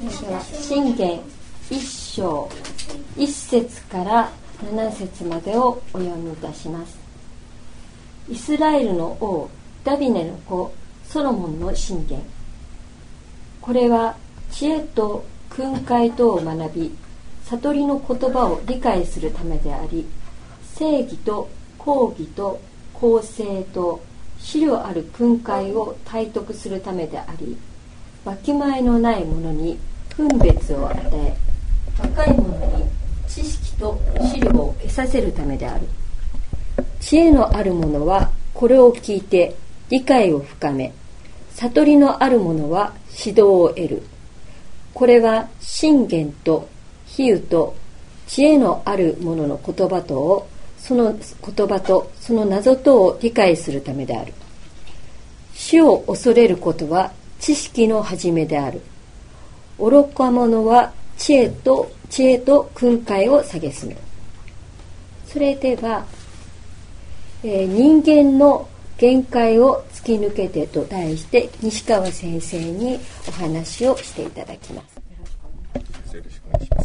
それでは箴言1章1節から7節までをお読みいたします。イスラエルの王ダビデの子ソロモンの箴言。これは知恵と訓戒とを学び、悟りの言葉を理解するためであり、正義と公義と公正と資料ある訓戒を体得するためであり、わきまえのない者に分別を与え、若い者に知識と資料を得させるためである。知恵のある者はこれを聞いて理解を深め、悟りのある者は指導を得る。これは箴言と比喩と知恵のある者の言葉とをその言葉とその謎とを理解するためである。主を恐れることは知識の始めである。愚か者は知恵と訓戒を蔑む。それでは、人間の限界を突き抜けてと題して西川先生にお話をしていただきます。 よろしくお願いします。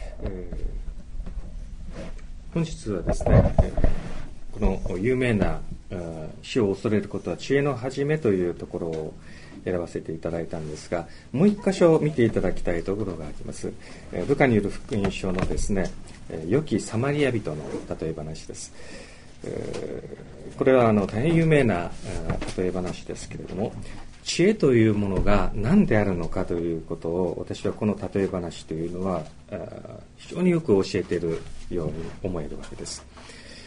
本日はですね、この有名な死を恐れることは知恵の始めというところを選ばせていただいたんですが、もう一箇所見ていただきたいところがあります。ルカによる福音書のですね、良きサマリア人の例え話です。これは大変有名な例え話ですけれども、知恵というものが何であるのかということを、私はこの例え話というのは非常によく教えているように思えるわけです。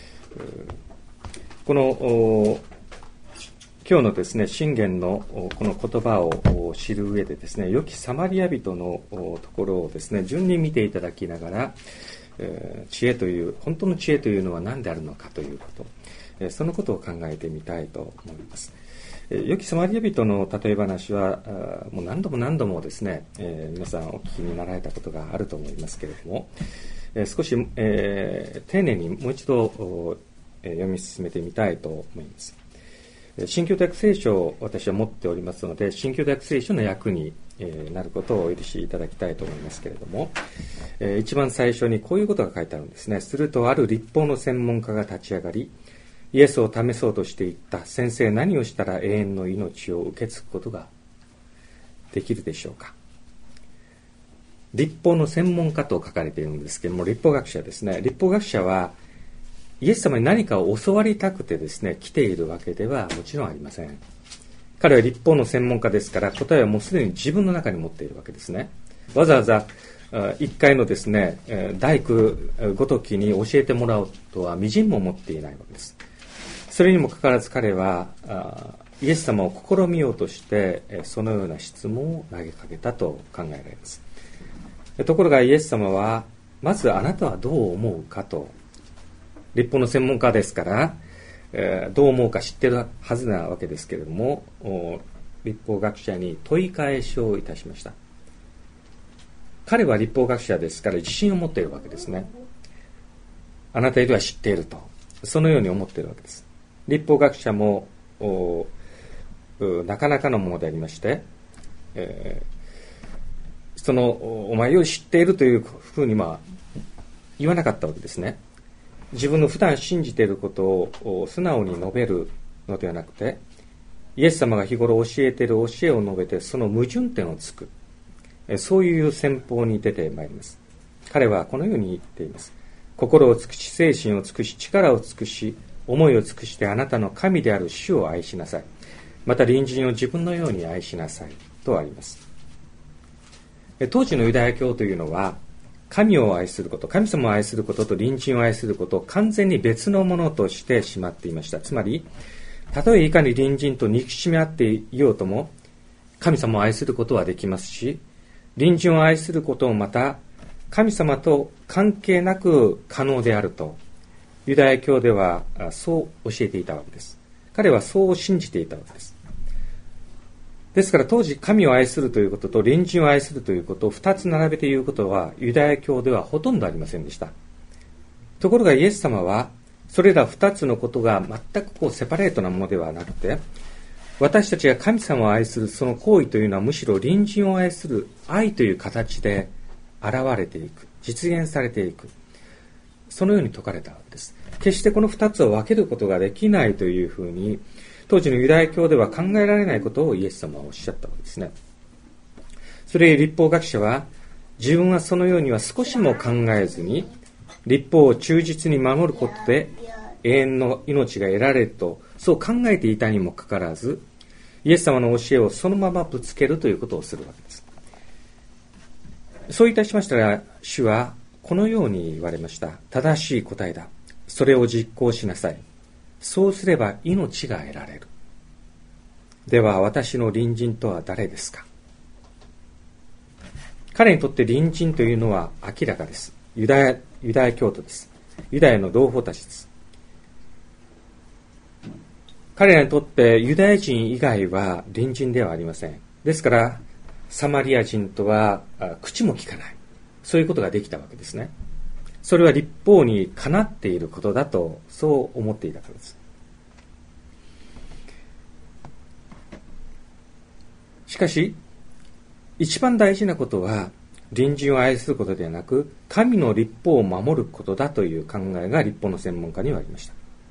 この今日のですね、箴言のこの言葉を知る上でですね、良きサマリア人のところをですね、順に見ていただきながら、知恵という、本当の知恵というのは何であるのかということ、そのことを考えてみたいと思います。良きサマリア人の例え話はもう何度もですね、皆さんお聞きになられたことがあると思いますけれども、少し、丁寧にもう一度読み進めてみたいと思います。新共同訳聖書を私は持っておりますので、新共同訳聖書の訳になることをお許しいただきたいと思いますけれども、一番最初にこういうことが書いてあるんですね。するとある律法の専門家が立ち上がり、イエスを試そうとしていった。先生、何をしたら永遠の命を受け継ぐことができるでしょうか。律法の専門家と書かれているんですけれども、律法学者ですね。律法学者はイエス様に何かを教わりたくてですね、来ているわけではもちろんありません。彼は律法の専門家ですから、答えはもうすでに自分の中に持っているわけですね。わざわざ一回のですね、大工ごときに教えてもらおうとはみじんも思っていないわけです。それにもかかわらず彼はイエス様を試みようとしてそのような質問を投げかけたと考えられます。ところがイエス様は、まずあなたはどう思うかと、律法の専門家ですから、どう思うか知っているはずなわけですけれども、律法学者に問い返しをいたしました。彼は律法学者ですから自信を持っているわけですね。あなたよりは知っていると、そのように思っているわけです。律法学者もなかなかのものでありまして、そのお前より知っているというふうに言わなかったわけですね。自分の普段信じていることを素直に述べるのではなくて、イエス様が日頃教えている教えを述べて、その矛盾点をつく、そういう戦法に出てまいります。彼はこのように言っています。心を尽くし、精神を尽くし、力を尽くし、思いを尽くしてあなたの神である主を愛しなさい。また隣人を自分のように愛しなさいとあります。当時のユダヤ教というのは、神を愛すること、神様を愛することと隣人を愛することを完全に別のものとしてしまっていました。つまり、たとえいかに隣人と憎しみ合っていようとも、神様を愛することはできますし、隣人を愛することもまた神様と関係なく可能であると、ユダヤ教ではそう教えていたわけです。彼はそう信じていたわけです。ですから当時、神を愛するということと隣人を愛するということを2つ並べて言うことはユダヤ教ではほとんどありませんでした。ところがイエス様はそれら2つのことが全くセパレートなものではなくて、 私たちが神様を愛するその行為というのはむしろ隣人を愛する愛という形で現れていく、実現されていく、そのように説かれたわけです。決してこの二つを分けることができないというふうに当時のユダヤ教では考えられないことをイエス様はおっしゃったわけですね。それゆえ立法学者は自分はそのようには少しも考えずに律法を忠実に守ることで永遠の命が得られるとそう考えていたにもかかわらず、イエス様の教えをそのままぶつけるということをするわけです。そういたしましたら、主はこのように言われました。正しい答えだ。それを実行しなさい。そうすれば命が得られる。では私の隣人とは誰ですか？彼にとって隣人というのは明らかです。ユダヤ教徒です。ユダヤの同胞たちです。彼らにとってユダヤ人以外は隣人ではありません。ですからサマリア人とは口も利かない、そういうことができたわけですね。それは律法にかなっていることだとそう思っていたからです。しかし一番大事なことは隣人を愛することではなく、神の律法を守ることだという考えが律法の専門家にはありました。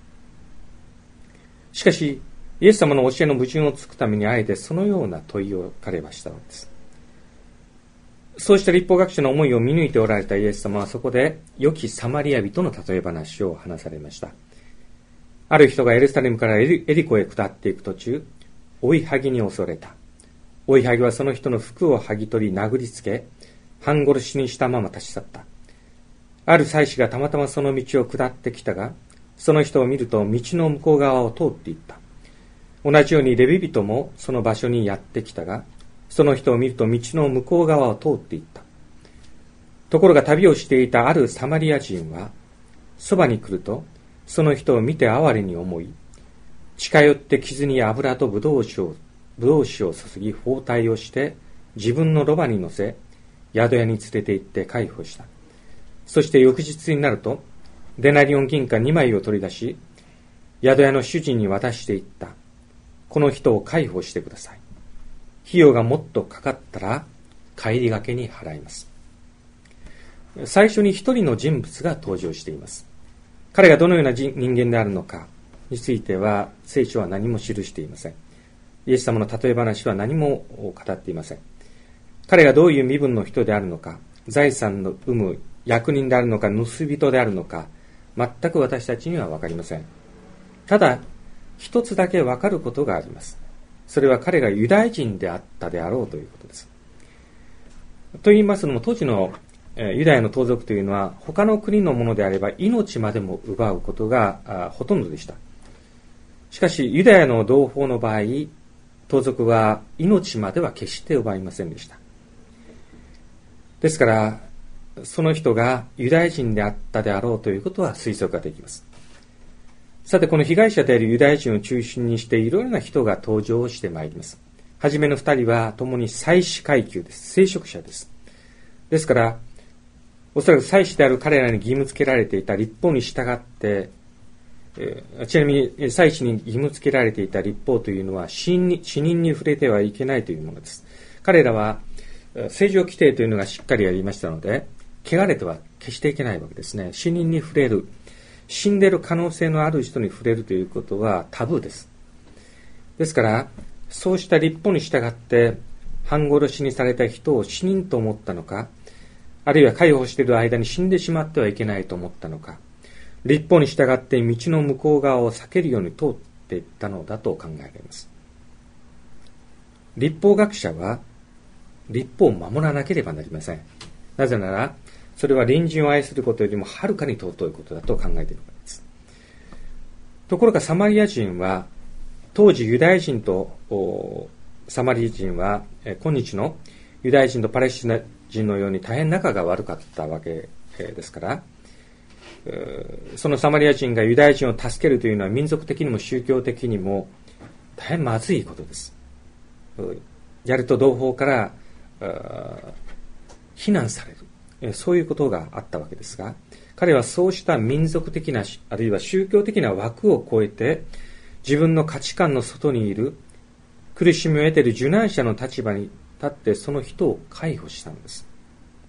しかしイエス様の教えの矛盾をつくためにあえてそのような問いを彼はしたのです。そうした律法学者の思いを見抜いておられたイエス様はそこで良きサマリア人の例え話を話されました。ある人がエルサレムからエリコへ下っていく途中、追いはぎに襲われた。追いはぎはその人の服を剥ぎ取り殴りつけ、半殺しにしたまま立ち去った。ある祭司がたまたまその道を下ってきたが、その人を見ると道の向こう側を通っていった。同じようにレビ人もその場所にやってきたが、その人を見ると道の向こう側を通っていった。ところが旅をしていたあるサマリア人は、そばに来ると、その人を見て哀れに思い、近寄って傷に油とブドウ酒を注ぎ包帯をして、自分のロバに乗せ、宿屋に連れて行って介抱した。そして翌日になると、デナリオン銀貨2枚を取り出し、宿屋の主人に渡していった。この人を介抱してください。費用がもっとかかったら、帰りがけに払います。最初に一人の人物が登場しています。彼がどのような人間であるのかについては、聖書は何も記していません。イエス様の例え話は何も語っていません。彼がどういう身分の人であるのか、財産の有無役人であるのか、盗人であるのか、全く私たちには分かりません。ただ一つだけ分かることがあります。それは彼がユダヤ人であったであろうということです。と言いますのも、当時のユダヤの盗賊というのは他の国のものであれば命までも奪うことがほとんどでした。しかしユダヤの同胞の場合、盗賊は命までは決して奪いませんでした。ですからその人がユダヤ人であったであろうということは推測ができます。さて、この被害者であるユダヤ人を中心にしていろいろな人が登場してまいります。はじめの2人は共に祭司階級です。聖職者です。ですからおそらく祭司である彼らに義務付けられていた律法に従って、ちなみに祭司に義務付けられていた律法というのは死人に触れてはいけないというものです。彼らは正常規定というのがしっかりありましたので、汚れては決していけないわけですね。死人に触れる、死んでいる可能性のある人に触れるということはタブーです。ですからそうした律法に従って半殺しにされた人を死人と思ったのか、あるいは介抱している間に死んでしまってはいけないと思ったのか、律法に従って道の向こう側を避けるように通っていったのだと考えられます。律法学者は律法を守らなければなりません。なぜならそれは隣人を愛することよりもはるかに尊いことだと考えているからです。ところがサマリア人は、当時ユダヤ人とサマリア人は今日のユダヤ人とパレスチナ人のように大変仲が悪かったわけですから、そのサマリア人がユダヤ人を助けるというのは民族的にも宗教的にも大変まずいことです。やると同胞から非難される、そういうことがあったわけですが、彼はそうした民族的なあるいは宗教的な枠を超えて自分の価値観の外にいる苦しみを得ている受難者の立場に立ってその人を介護したのです。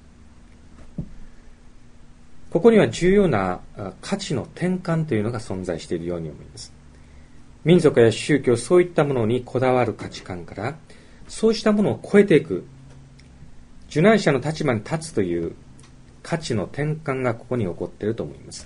ここには重要な価値の転換というのが存在しているように思います。民族や宗教、そういったものにこだわる価値観から、そうしたものを超えていく、受難者の立場に立つという価値の転換がここに起こっていると思います。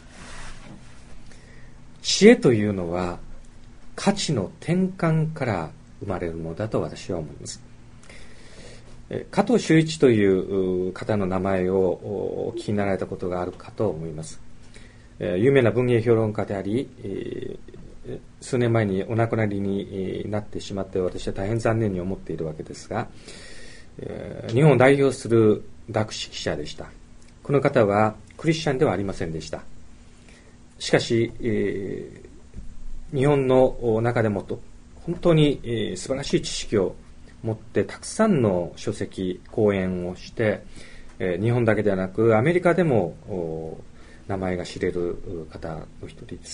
知恵というのは価値の転換から生まれるものだと私は思います。加藤修一という方の名前をお聞きになられたことがあるかと思います。有名な文芸評論家であり、数年前にお亡くなりになってしまって私は大変残念に思っているわけですが、日本を代表する学識者でした。この方はクリスチャンではありませんでした。しかし、日本の中でも本当に素晴らしい知識を持ってたくさんの書籍講演をして、日本だけではなくアメリカでも名前が知れる方の一人です。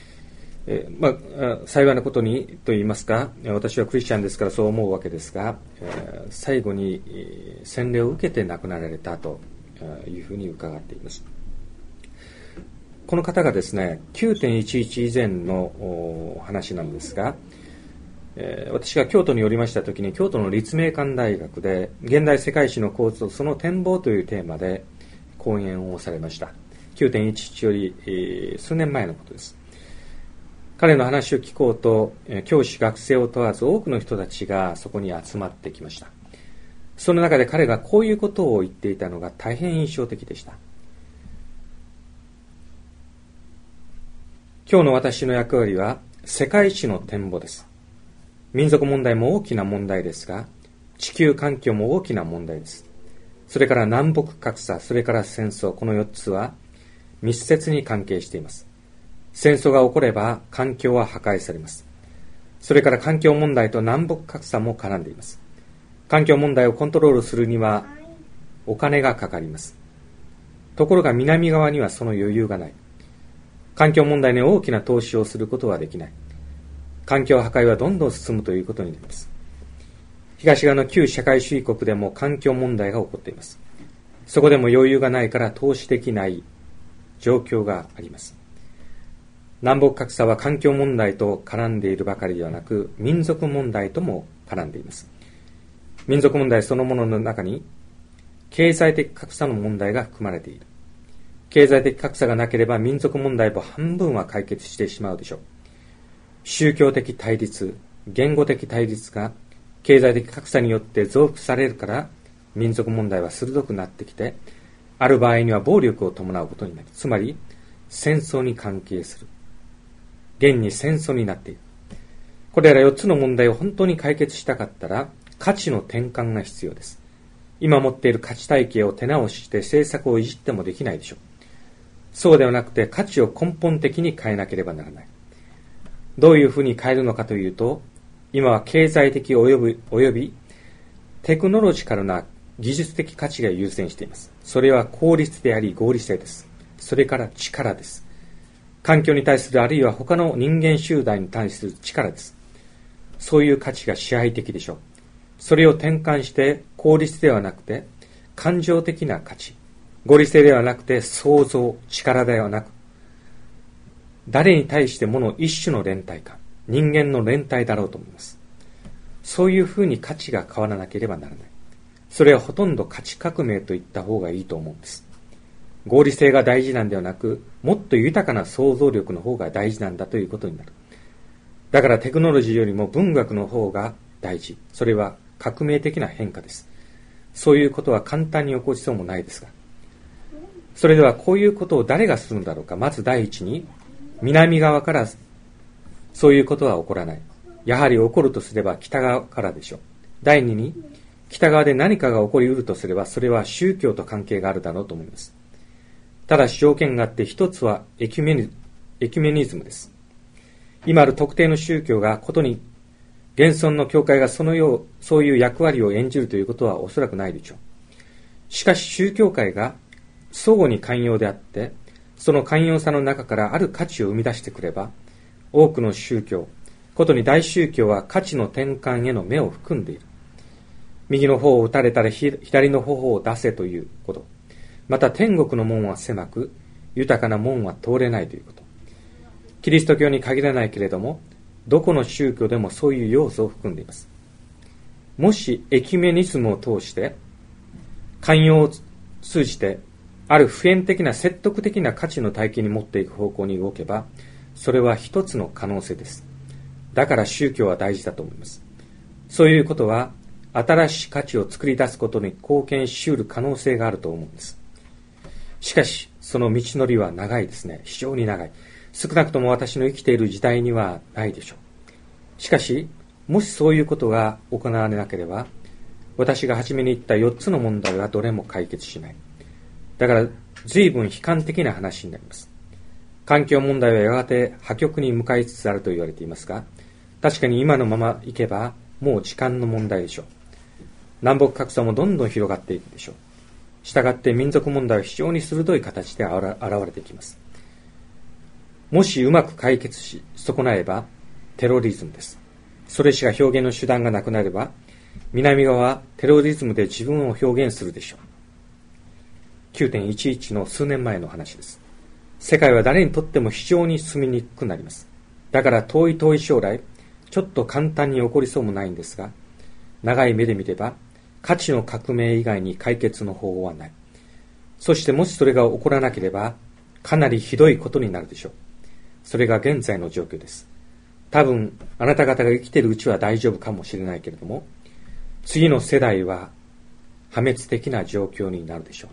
幸いなことにと言いますか、私はクリスチャンですからそう思うわけですが、最後に洗礼を受けて亡くなられたというふうに伺っています。この方がですね、9.11 以前の話なんですが、私が京都におりましたときに京都の立命館大学で現代世界史の構図とその展望というテーマで講演をされました。9.11 より数年前のことです。彼の話を聞こうと教師学生を問わず多くの人たちがそこに集まってきました。その中で彼がこういうことを言っていたのが大変印象的でした。今日の私の役割は世界史の展望です。民族問題も大きな問題ですが、地球環境も大きな問題です。それから南北格差、それから戦争、この4つは密接に関係しています。戦争が起これば環境は破壊されます。それから環境問題と南北格差も絡んでいます。環境問題をコントロールするにはお金がかかります。ところが南側にはその余裕がない。環境問題に大きな投資をすることはできない。環境破壊はどんどん進むということになります。東側の旧社会主義国でも環境問題が起こっています。そこでも余裕がないから投資できない状況があります。南北格差は環境問題と絡んでいるばかりではなく、民族問題とも絡んでいます。民族問題そのものの中に経済的格差の問題が含まれている。経済的格差がなければ民族問題も半分は解決してしまうでしょう。宗教的対立、言語的対立が経済的格差によって増幅されるから民族問題は鋭くなってきて、ある場合には暴力を伴うことになる。つまり戦争に関係する。現に戦争になっている。これら4つの問題を本当に解決したかったら価値の転換が必要です。今持っている価値体系を手直しして政策をいじってもできないでしょう。そうではなくて価値を根本的に変えなければならない。どういうふうに変えるのかというと、今は経済的及びテクノロジカルな技術的価値が優先しています。それは効率であり合理性です。それから力です。環境に対するあるいは他の人間集団に対する力です。そういう価値が支配的でしょう。それを転換して効率ではなくて感情的な価値、合理性ではなくて創造、力ではなく、誰に対してもの一種の連帯感、人間の連帯だろうと思います。そういうふうに価値が変わらなければならない。それはほとんど価値革命と言った方がいいと思うんです。合理性が大事なんではなく、もっと豊かな想像力の方が大事なんだということになる。だからテクノロジーよりも文学の方が大事。それは革命的な変化です。そういうことは簡単に起こりそうもないですが。それではこういうことを誰がするんだろうか。まず第一に、南側からそういうことは起こらない。やはり起こるとすれば北側からでしょう。第二に、北側で何かが起こりうるとすれば、それは宗教と関係があるだろうと思います。ただし条件があって、一つはエキュメニズムです。今ある特定の宗教がことに現存の教会がそういう役割を演じるということはおそらくないでしょう。しかし宗教界が相互に寛容であって、その寛容さの中からある価値を生み出してくれば、多くの宗教、 ことに大宗教は価値の転換への目を含んでいる。右の方を打たれたら左の方を出せということ。また天国の門は狭く、豊かな門は通れないということ。キリスト教に限らないけれども、どこの宗教でもそういう要素を含んでいます。もしエキュメニズムを通して、寛容を通じて、ある普遍的な説得的な価値の体系に持っていく方向に動けば、それは一つの可能性です。だから宗教は大事だと思います。そういうことは、新しい価値を作り出すことに貢献し得る可能性があると思うんです。しかし、その道のりは長いですね。非常に長い。少なくとも私の生きている時代にはないでしょう。しかし、もしそういうことが行われなければ、私が初めに言った4つの問題はどれも解決しない。だから、随分悲観的な話になります。環境問題はやがて破局に向かいつつあると言われていますが、確かに今のままいけば、もう時間の問題でしょう。南北格差もどんどん広がっていくでしょう。したがって民族問題は非常に鋭い形で現れてきます。もしうまく解決し損なえばテロリズムです。それしか表現の手段がなくなれば、南側はテロリズムで自分を表現するでしょう。9.11 の数年前の話です。世界は誰にとっても非常に住みにくくなります。だから遠い将来、ちょっと簡単に起こりそうもないんですが、長い目で見れば、価値の革命以外に解決の方法はない。そしてもしそれが起こらなければ、かなりひどいことになるでしょう。それが現在の状況です。多分、あなた方が生きているうちは大丈夫かもしれないけれども、次の世代は破滅的な状況になるでしょう。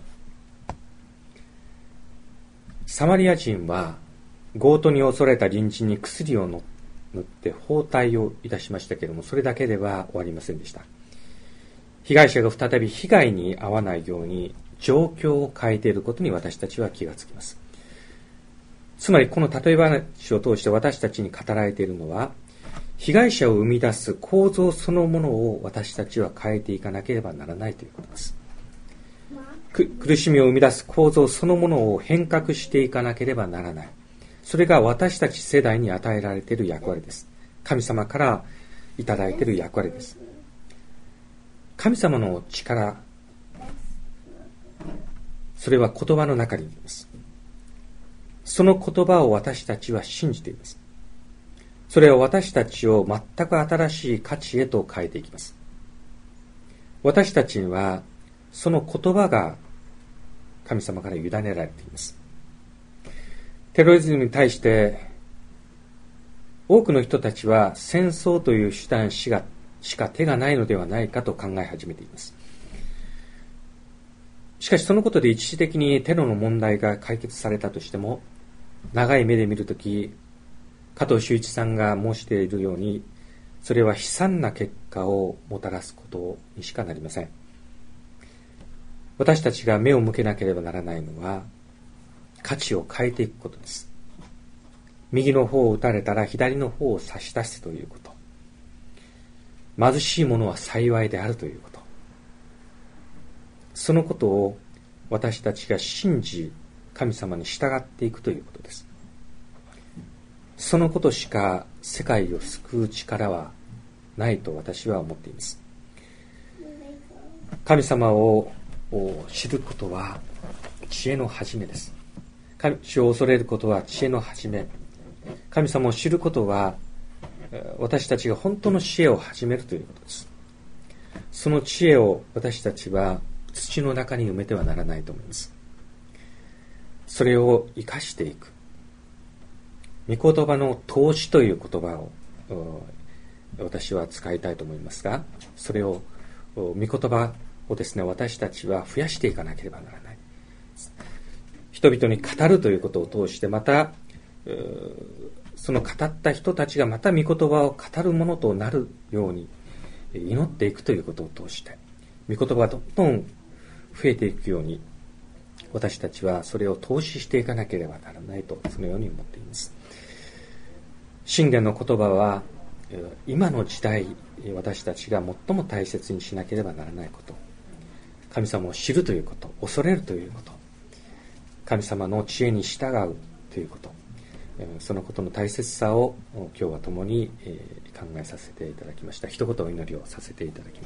サマリア人は、強盗に恐れた隣人に薬を塗って包帯をいたしましたけれども、それだけでは終わりませんでした。被害者が再び被害に遭わないように状況を変えていることに私たちは気がつきます。つまりこの例え話を通して私たちに語られているのは、被害者を生み出す構造そのものを私たちは変えていかなければならないということです。苦しみを生み出す構造そのものを変革していかなければならない。それが私たち世代に与えられている役割です。神様からいただいている役割です。神様の力、それは言葉の中にあります。その言葉を私たちは信じています。それは私たちを全く新しい価値へと変えていきます。私たちにはその言葉が神様から委ねられています。テロリズムに対して多くの人たちは戦争という手段しか手がないのではないかと考え始めています。しかしそのことで一時的にテロの問題が解決されたとしても、長い目で見るとき、加藤修一さんが申しているように、それは悲惨な結果をもたらすことにしかなりません。私たちが目を向けなければならないのは、価値を変えていくことです。右の方を打たれたら左の方を差し出すということ。貧しい者は幸いであるということ。そのことを私たちが信じ、神様に従っていくということです。そのことしか世界を救う力はないと私は思っています。神様を知ることは知恵の始めです。神を恐れることは知恵の始め。神様を知ることは私たちが本当の知恵を始めるということです。その知恵を私たちは土の中に埋めてはならないと思います。それを生かしていく。御言葉の投資という言葉を私は使いたいと思いますが、それを御言葉をですね、私たちは増やしていかなければならない。人々に語るということを通して、またその語った人たちがまた御言葉を語るものとなるように祈っていくということを通して、御言葉がどんどん増えていくように、私たちはそれを投資していかなければならないと、そのように思っています。箴言の言葉は今の時代、私たちが最も大切にしなければならないこと、神様を知るということ、恐れるということ、神様の知恵に従うということ、 そのことの大切さを今日は共に考えさせていただきました。一言お祈りをさせていただきます。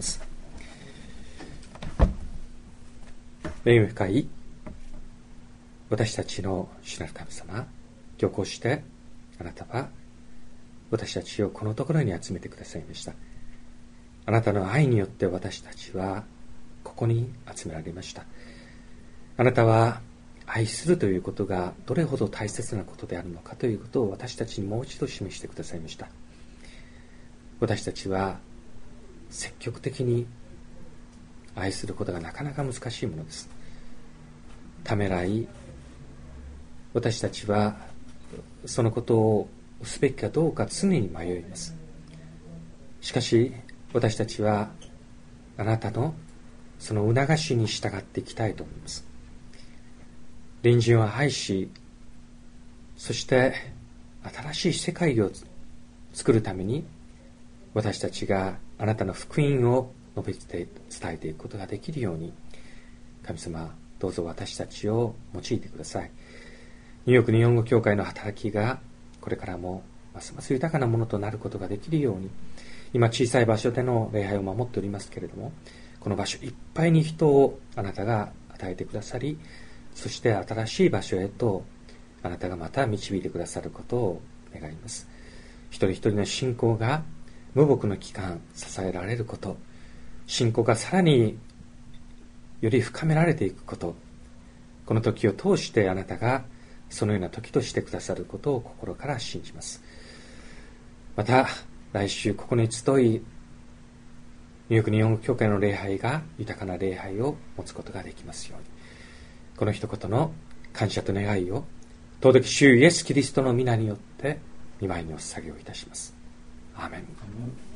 恵み深い私たちの主なる神様、今日こうしてあなたは私たちをこのところに集めてくださいました。あなたの愛によって私たちはここに集められました。あなたは愛するということがどれほど大切なことであるのかということを私たちにもう一度示してくださいました。私たちは積極的に愛することがなかなか難しいものです。ためらい、私たちはそのことをすべきかどうか常に迷います。しかし私たちはあなたのその促しに従っていきたいと思います。隣人を愛し、そして新しい世界を作るために私たちがあなたの福音を述べて伝えていくことができるように、神様どうぞ私たちを用いてください。ニューヨーク日本語教会の働きがこれからもますます豊かなものとなることができるように、今小さい場所での礼拝を守っておりますけれども、この場所いっぱいに人をあなたが与えてくださり、そして新しい場所へとあなたがまた導いてくださることを願います。一人一人の信仰が無牧の期間支えられること、信仰がさらにより深められていくこと、この時を通してあなたがそのような時としてくださることを心から信じます。また来週ここに集い、ニューヨーク日本語教会の礼拝が豊かな礼拝を持つことができますように、この一言の感謝と願いを尊き主イエスキリストの皆によって御前にお捧げをいたします。アーメン。